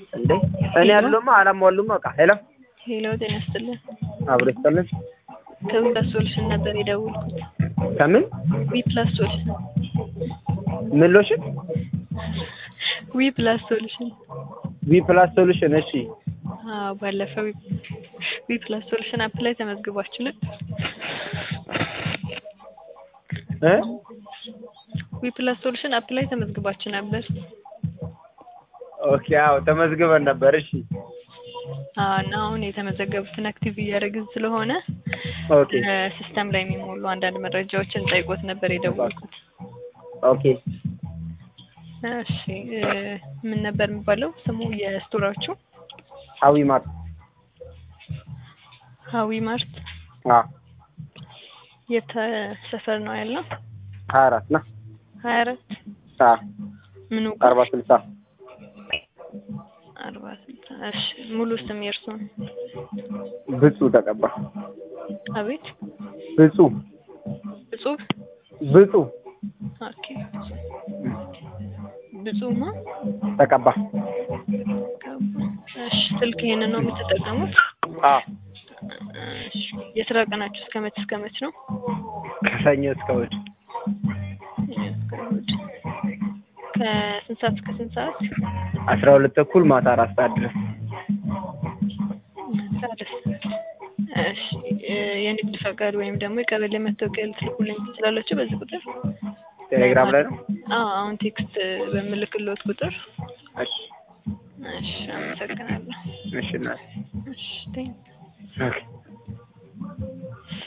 እንዴ እኔ ያለውማ አላሟሉም በቃ ሄሎ ሄሎ ጤና ይስጥልኝ አብሮ ይስጥልኝ ከዊፕላስ ሶሉሽን ነበር የደወልኩት ከምን ዊፕላስ ሶሉሽን ምን ሎሽን ዊፕላስ ሶሉሽን እሺ ባለፈው ዊፕላስ ሶሉሽን አፕ ላይ ተመዝግባችሁ ነበር ዊፕላስ ሶሉሽን አፕ ላይ ተመዝግባችሁ ነበር ኦኬ አዎ ተመዝግበን ነበር እሺ እና አሁን የተመዘገቡትን አክቲቭ እያደረግን ስለሆነ ኦኬ ሲስተም ላይ የሚሞሉ አንዳንድ መረጃዎችን ጠይቆት ነበር የደወልኩት ኦኬ እሺ ምን ነበር የሚባለው ስሙ የስቶራችሁ ሀዊ ማርት የት ሰፈር ነው ያለው 24 ነው 24 ምኑ 40 እሺ ሙሉ ስም የእርሱን ብፁ ተቀባ አቤት ብፁ ኦኬ ብፁማ ተቀባ እሺ ስልክ ይሄንን ነው የምትጠቀሙት እሺ የስራ ቀናችሁ እስከ መች ነው ከሰኞ እስከ እሑድ ከስንት ሰዓት እስከ ስንት ሰዓት 12 ተኩል ማታ 4 ሰዓት ድረስ እሺ የንግድ ፈቃድ ወይም ደግሞ የቀበሌ መታወቂያ ልትልኩልኝ ትችላላችሁ በዚህ ቁጥር ቴሌግራም ላይ ነው አሁን ቴክስት በምልክልዎት ቁጥር እሺ አመሰግናለሁ እሺ ቴንክ